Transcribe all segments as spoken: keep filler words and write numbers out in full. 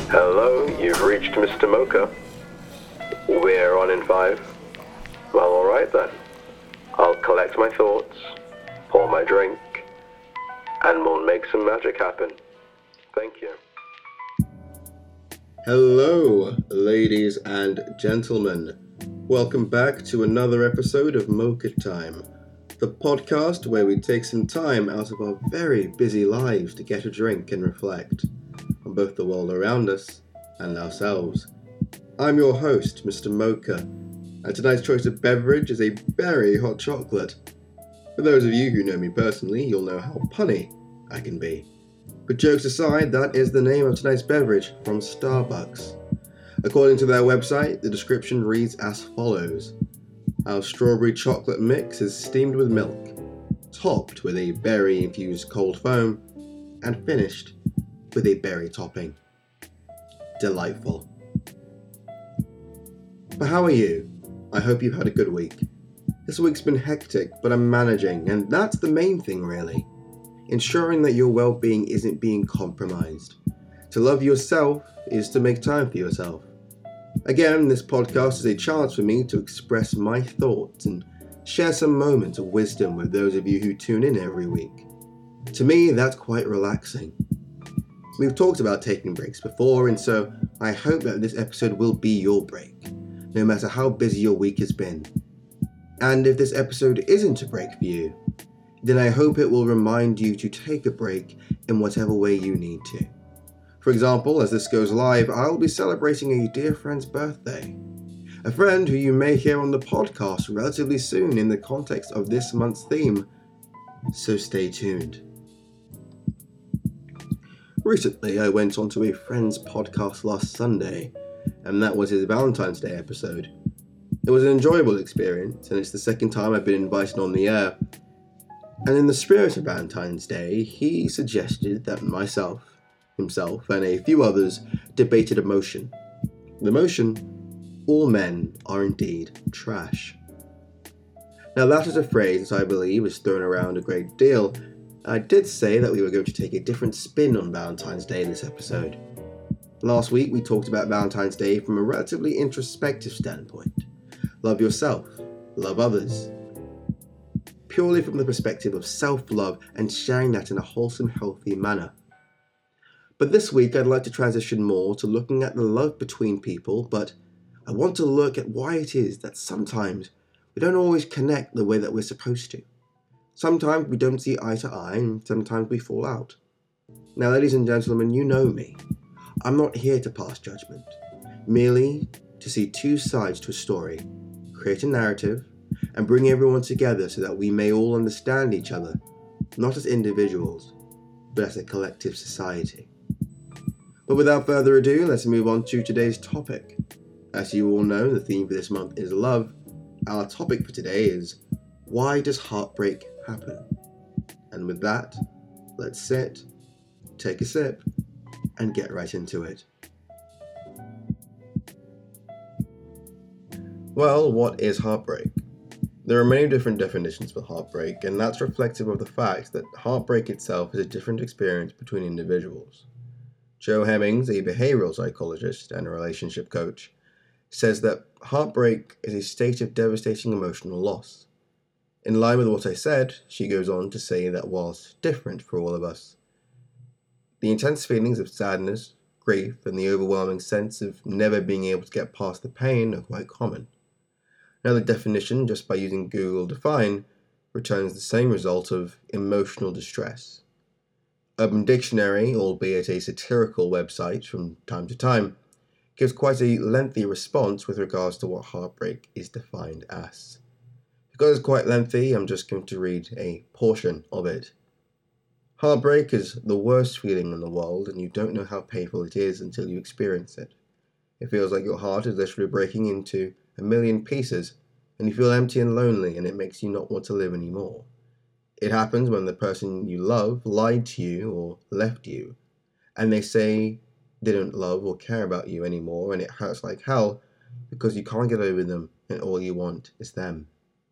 Hello, you've reached Mister Mocha. We're on in five. Well, alright then. I'll collect my thoughts, pour my drink, and we'll make some magic happen. Thank you. Hello, ladies and gentlemen. Welcome back to another episode of Mocha Time, the podcast where we take some time out of our very busy lives to get a drink and reflect on both the world around us and ourselves. I'm your host, Mister Mocha, and tonight's choice of beverage is a berry hot chocolate. For those of you who know me personally, you'll know how punny I can be. But jokes aside, that is the name of tonight's beverage from Starbucks. According to their website, the description reads as follows. Our strawberry chocolate mix is steamed with milk, topped with a berry-infused cold foam, and finished with a berry topping. Delightful. But how are you? I hope you've had a good week. This week's been hectic, but I'm managing, and that's the main thing really. Ensuring that your well-being isn't being compromised. To love yourself is to make time for yourself. Again, this podcast is a chance for me to express my thoughts and share some moments of wisdom with those of you who tune in every week. To me, that's quite relaxing. We've talked about taking breaks before, and so I hope that this episode will be your break, no matter how busy your week has been. And if this episode isn't a break for you, then I hope it will remind you to take a break in whatever way you need to. For example, as this goes live, I'll be celebrating a dear friend's birthday. A friend who you may hear on the podcast relatively soon in the context of this month's theme, so stay tuned. Recently, I went onto a friend's podcast last Sunday, and that was his Valentine's Day episode. It was an enjoyable experience, and it's the second time I've been invited on the air. And in the spirit of Valentine's Day, he suggested that myself, himself, and a few others debated a motion. The motion, all men are indeed trash. Now that is a phrase that I believe is thrown around a great deal. I did say that we were going to take a different spin on Valentine's Day in this episode. Last week we talked about Valentine's Day from a relatively introspective standpoint. Love yourself, love others. Purely from the perspective of self-love and sharing that in a wholesome, healthy manner. But this week I'd like to transition more to looking at the love between people, but I want to look at why it is that sometimes we don't always connect the way that we're supposed to. Sometimes we don't see eye to eye, and sometimes we fall out. Now, ladies and gentlemen, you know me. I'm not here to pass judgment, merely to see two sides to a story, create a narrative, and bring everyone together so that we may all understand each other, not as individuals, but as a collective society. But without further ado, let's move on to today's topic. As you all know, the theme for this month is love. Our topic for today is, why does heartbreak happen? And with that, let's sit, take a sip, and get right into it. Well, what is heartbreak? There are many different definitions for heartbreak, and that's reflective of the fact that heartbreak itself is a different experience between individuals. Joe Hemmings, a behavioral psychologist and a relationship coach, says that heartbreak is a state of devastating emotional loss. In line with what I said, she goes on to say that whilst different for all of us, the intense feelings of sadness, grief, and the overwhelming sense of never being able to get past the pain are quite common. Now, the definition, just by using Google Define, returns the same result of emotional distress. Urban Dictionary, albeit a satirical website from time to time, gives quite a lengthy response with regards to what heartbreak is defined as. Because it's quite lengthy, I'm just going to read a portion of it. Heartbreak is the worst feeling in the world, and you don't know how painful it is until you experience it. It feels like your heart is literally breaking into a million pieces, and you feel empty and lonely, and it makes you not want to live anymore. It happens when the person you love lied to you or left you, and they say they don't love or care about you anymore, and it hurts like hell because you can't get over them, and all you want is them.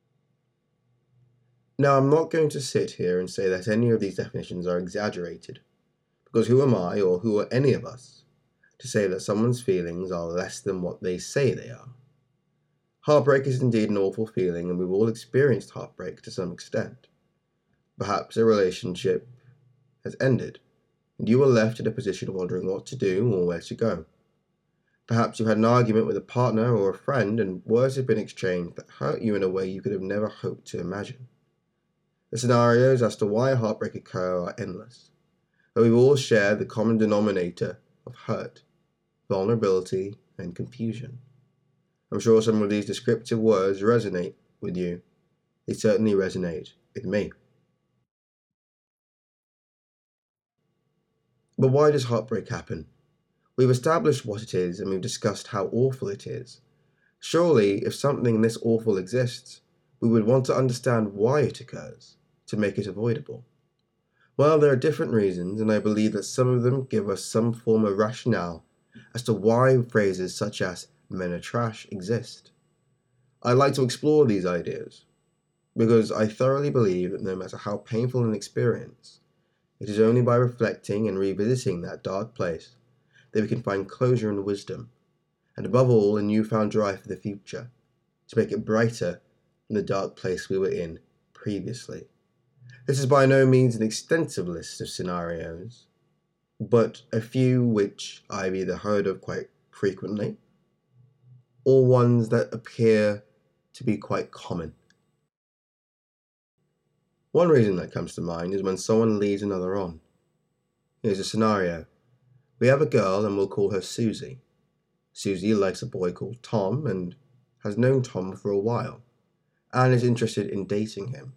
Now, I'm not going to sit here and say that any of these definitions are exaggerated, because who am I, or who are any of us, to say that someone's feelings are less than what they say they are. Heartbreak is indeed an awful feeling, and we've all experienced heartbreak to some extent. Perhaps a relationship has ended, and you were left in a position wondering what to do or where to go. Perhaps you had an argument with a partner or a friend, and words have been exchanged that hurt you in a way you could have never hoped to imagine. The scenarios as to why heartbreak occurs are endless, but we've all shared the common denominator of hurt, vulnerability, and confusion. I'm sure some of these descriptive words resonate with you. They certainly resonate with me. But why does heartbreak happen? We've established what it is, and we've discussed how awful it is. Surely, if something this awful exists, we would want to understand why it occurs, to make it avoidable. Well, there are different reasons, and I believe that some of them give us some form of rationale as to why phrases such as "men are trash" exist. I'd like to explore these ideas, because I thoroughly believe that no matter how painful an experience, it is only by reflecting and revisiting that dark place that we can find closure and wisdom, and above all, a newfound drive for the future, to make it brighter than the dark place we were in previously. This is by no means an extensive list of scenarios, but a few which I've either heard of quite frequently, or ones that appear to be quite common. One reason that comes to mind is when someone leads another on. Here's a scenario. We have a girl and we'll call her Susie. Susie likes a boy called Tom and has known Tom for a while and is interested in dating him.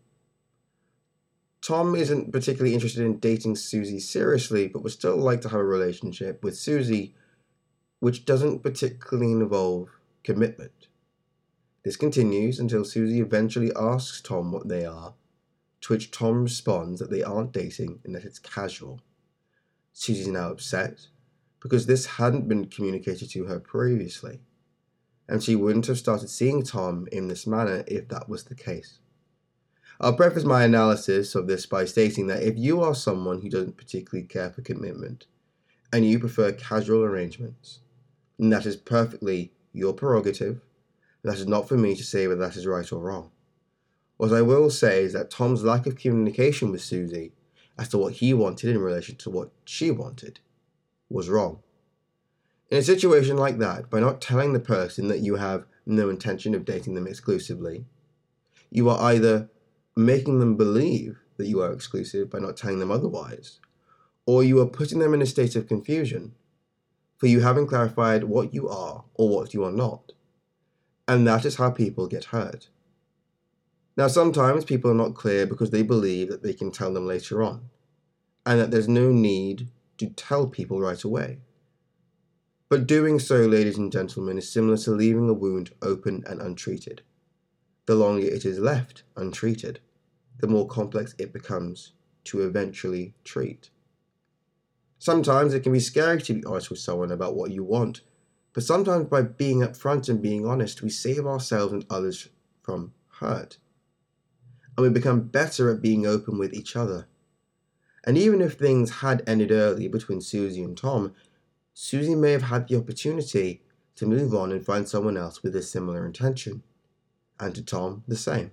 Tom isn't particularly interested in dating Susie seriously, but would still like to have a relationship with Susie, which doesn't particularly involve commitment. This continues until Susie eventually asks Tom what they are, to which Tom responds that they aren't dating and that it's casual. Susie's now upset, because this hadn't been communicated to her previously, and she wouldn't have started seeing Tom in this manner if that was the case. I'll preface my analysis of this by stating that if you are someone who doesn't particularly care for commitment, and you prefer casual arrangements, then that is perfectly your prerogative. That is not for me to say whether that is right or wrong. What I will say is that Tom's lack of communication with Susie as to what he wanted in relation to what she wanted was wrong. In a situation like that, by not telling the person that you have no intention of dating them exclusively, you are either making them believe that you are exclusive by not telling them otherwise, or you are putting them in a state of confusion, for you haven't clarified what you are or what you are not. And that is how people get hurt. Now, sometimes people are not clear because they believe that they can tell them later on, and that there's no need to tell people right away. But doing so, ladies and gentlemen, is similar to leaving a wound open and untreated. The longer it is left untreated, the more complex it becomes to eventually treat. Sometimes it can be scary to be honest with someone about what you want, but sometimes by being upfront and being honest, we save ourselves and others from hurt. And we become better at being open with each other. And even if things had ended early between Susie and Tom, Susie may have had the opportunity to move on and find someone else with a similar intention, and to Tom the same.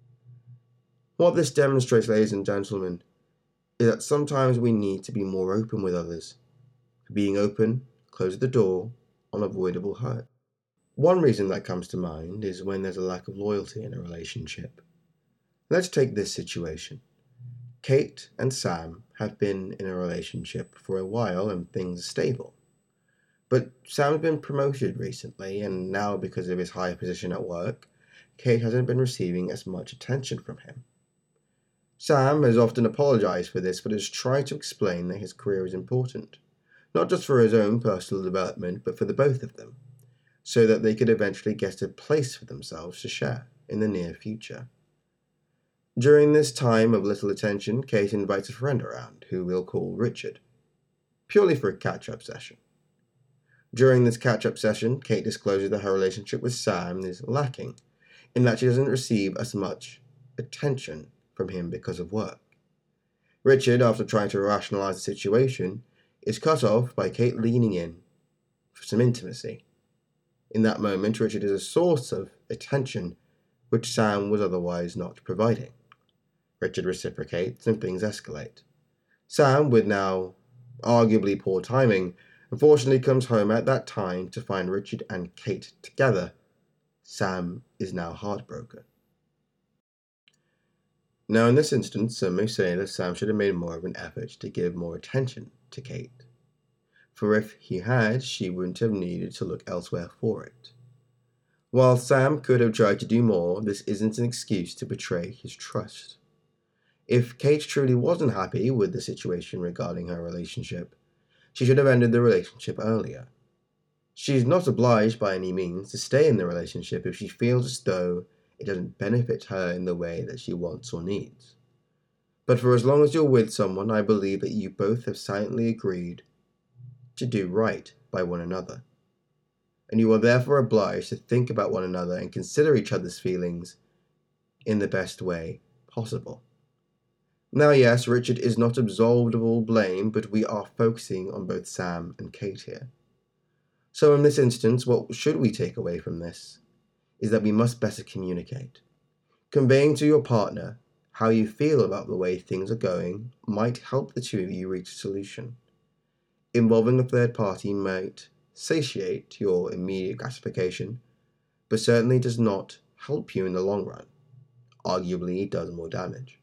What this demonstrates, ladies and gentlemen, is that sometimes we need to be more open with others. Being open closes the door on avoidable hurt. One reason that comes to mind is when there's a lack of loyalty in a relationship. Let's take this situation. Kate and Sam have been in a relationship for a while and things are stable. But Sam's been promoted recently, and now because of his higher position at work, Kate hasn't been receiving as much attention from him. Sam has often apologized for this, but has tried to explain that his career is important, not just for his own personal development, but for the both of them, so that they could eventually get a place for themselves to share in the near future. During this time of little attention, Kate invites a friend around, who we'll call Richard, purely for a catch-up session. During this catch-up session, Kate discloses that her relationship with Sam is lacking, in that she doesn't receive as much attention from him because of work. Richard, after trying to rationalize the situation, is cut off by Kate leaning in for some intimacy. In that moment, Richard is a source of attention which Sam was otherwise not providing. Richard reciprocates and things escalate. Sam, with now arguably poor timing, unfortunately comes home at that time to find Richard and Kate together. Sam is now heartbroken. Now in this instance, some may say that Sam should have made more of an effort to give more attention to Kate. For if he had, she wouldn't have needed to look elsewhere for it. While Sam could have tried to do more, this isn't an excuse to betray his trust. If Kate truly wasn't happy with the situation regarding her relationship, she should have ended the relationship earlier. She is not obliged by any means to stay in the relationship if she feels as though it doesn't benefit her in the way that she wants or needs. But for as long as you're with someone, I believe that you both have silently agreed to do right by one another. And you are therefore obliged to think about one another and consider each other's feelings in the best way possible. Now yes, Richard is not absolved of all blame, but we are focusing on both Sam and Kate here. So in this instance, what should we take away from this is that we must better communicate. Conveying to your partner how you feel about the way things are going might help the two of you reach a solution. Involving a third party might satiate your immediate gratification, but certainly does not help you in the long run. Arguably, it does more damage.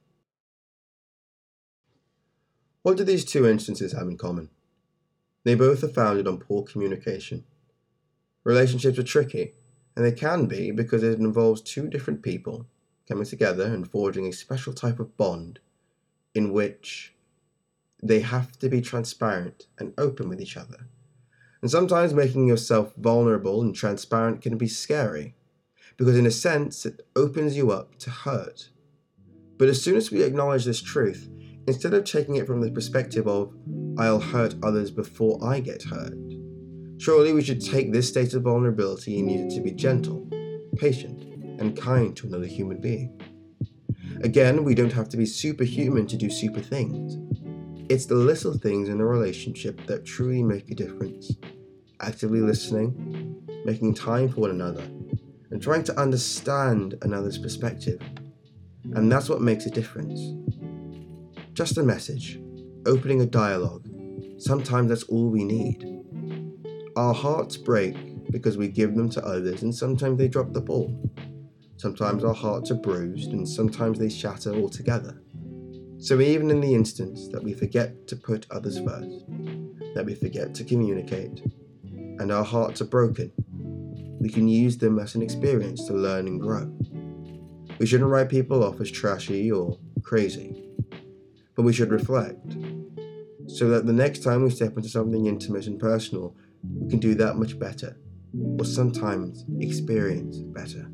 What do these two instances have in common? They both are founded on poor communication. Relationships are tricky, and they can be because it involves two different people coming together and forging a special type of bond in which they have to be transparent and open with each other. And sometimes making yourself vulnerable and transparent can be scary, because in a sense it opens you up to hurt. But as soon as we acknowledge this truth, instead of taking it from the perspective of, I'll hurt others before I get hurt, surely we should take this state of vulnerability and use it to be gentle, patient, and kind to another human being. Again, we don't have to be superhuman to do super things. It's the little things in a relationship that truly make a difference. Actively listening, making time for one another, and trying to understand another's perspective. And that's what makes a difference. Just a message, opening a dialogue. Sometimes that's all we need. Our hearts break because we give them to others, and sometimes they drop the ball. Sometimes our hearts are bruised, and sometimes they shatter altogether. So even in the instance that we forget to put others first, that we forget to communicate, and our hearts are broken, we can use them as an experience to learn and grow. We shouldn't write people off as trashy or crazy, but we should reflect, so that the next time we step into something intimate and personal, we can do that much better, or sometimes experience better.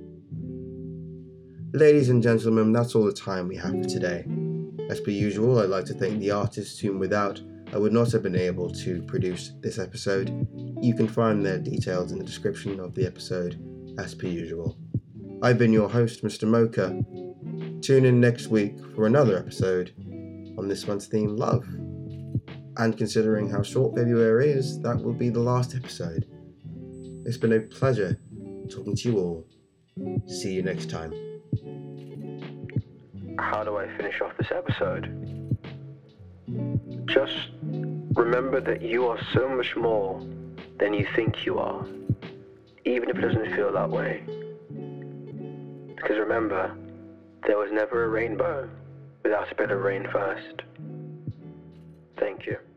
Ladies and gentlemen, that's all the time we have for today. As per usual, I'd like to thank the artists whom without I would not have been able to produce this episode. You can find their details in the description of the episode, as per usual. I've been your host, Mister Mocha. Tune in next week for another episode on this month's theme, love. And considering how short February is, that will be the last episode. It's been a pleasure talking to you all. See you next time. How do I finish off this episode? Just remember that you are so much more than you think you are, even if it doesn't feel that way. Because remember, there was never a rainbow without a bit of rain first. Thank you.